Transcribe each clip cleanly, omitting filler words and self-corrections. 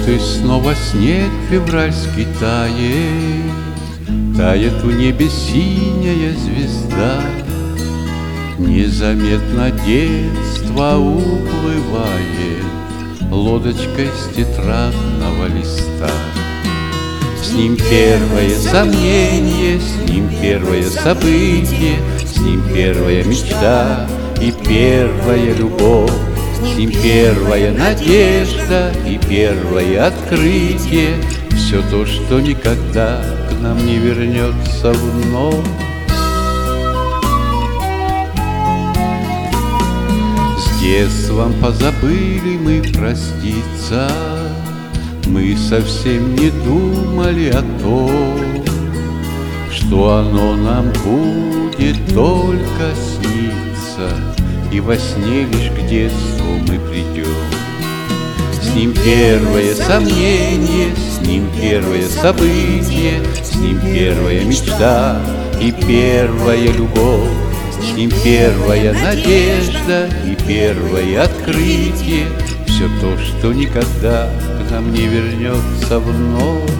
И снова снег февральский тает, тает в небе синяя звезда. Незаметно детство уплывает лодочкой с тетрадного листа. С ним первое сомнение, с ним первое событие, с ним первая мечта и первая любовь. С ним первая надежда и первое открытие. Все то, что никогда к нам не вернется вновь. С детством позабыли мы проститься, мы совсем не думали о том, что оно нам будет только сниться, и во сне лишь к детству мы придем. С ним первое сомнение, с ним первое событие, с ним первая мечта и первая любовь. С ним первая надежда и первое открытие. Все то, что никогда к нам не вернется вновь.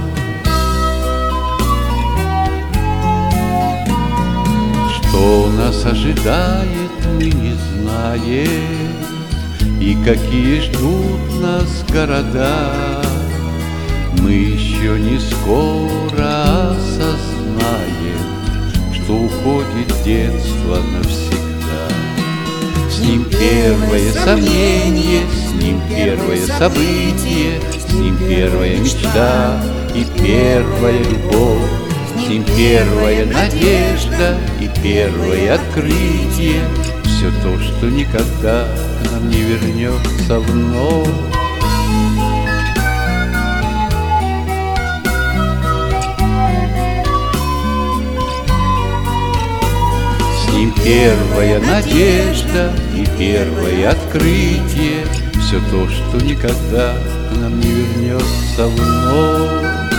Что нас ожидает, мы не знаем, и какие ждут нас города. Мы еще не скоро осознаем, что уходит детство навсегда. С ним первое сомнение, с ним первое событие, с ним первая мечта и первая любовь. С ним первая надежда и первое открытие. Все то, что никогда к нам не вернется вновь. С ним первая надежда и первое открытие. Все то, что никогда к нам не вернется вновь.